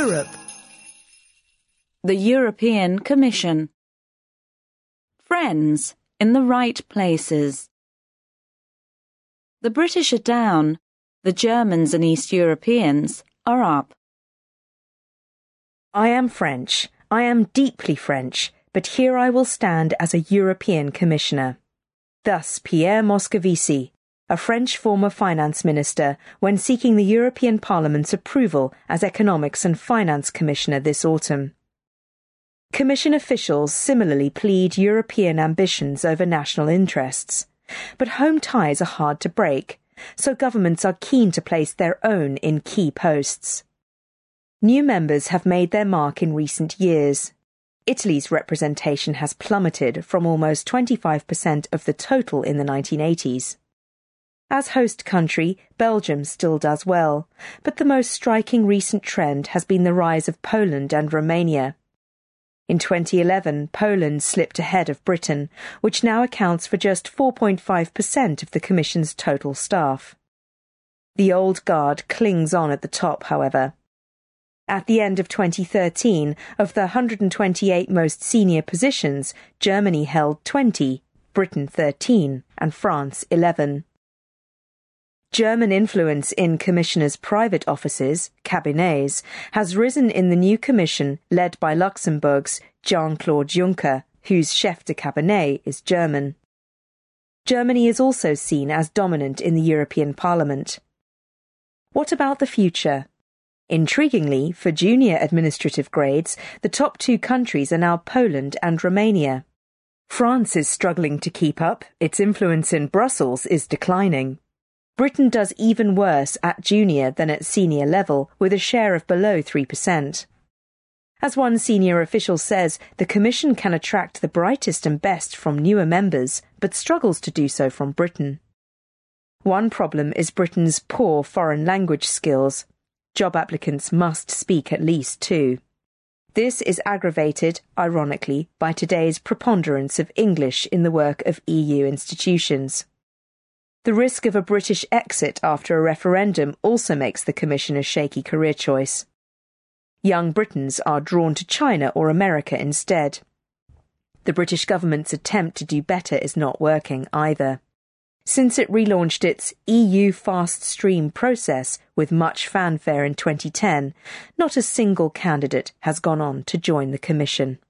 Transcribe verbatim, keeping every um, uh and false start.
Europe. The European Commission. Friends in the right places. The British are down, the Germans and East Europeans are up. I am French, I am deeply French, but here I will stand as a European Commissioner. Thus Pierre Moscovici, a French former finance minister, when seeking the European Parliament's approval as Economics and Finance Commissioner this autumn. Commission officials similarly plead European ambitions over national interests. But home ties are hard to break, so governments are keen to place their own in key posts. New members have made their mark in recent years. Italy's representation has plummeted from almost twenty-five percent of the total in the nineteen eighties. As host country, Belgium still does well, but the most striking recent trend has been the rise of Poland and Romania. In twenty eleven, Poland slipped ahead of Britain, which now accounts for just four point five percent of the Commission's total staff. The old guard clings on at the top, however. At the end of twenty thirteen, of the one hundred twenty-eight most senior positions, Germany held twenty, Britain thirteen, and France eleven. German influence in Commissioners' private offices, cabinets, has risen in the new Commission led by Luxembourg's Jean-Claude Juncker, whose chef de cabinet is German. Germany is also seen as dominant in the European Parliament. What about the future? Intriguingly, for junior administrative grades, the top two countries are now Poland and Romania. France is struggling to keep up, its influence in Brussels is declining. Britain does even worse at junior than at senior level, with a share of below three percent. As one senior official says, the Commission can attract the brightest and best from newer members, but struggles to do so from Britain. One problem is Britain's poor foreign language skills. Job applicants must speak at least two. This is aggravated, ironically, by today's preponderance of English in the work of E U institutions. The risk of a British exit after a referendum also makes the Commission a shaky career choice. Young Britons are drawn to China or America instead. The British government's attempt to do better is not working either. Since it relaunched its E U Fast Stream process with much fanfare in twenty ten, not a single candidate has gone on to join the Commission.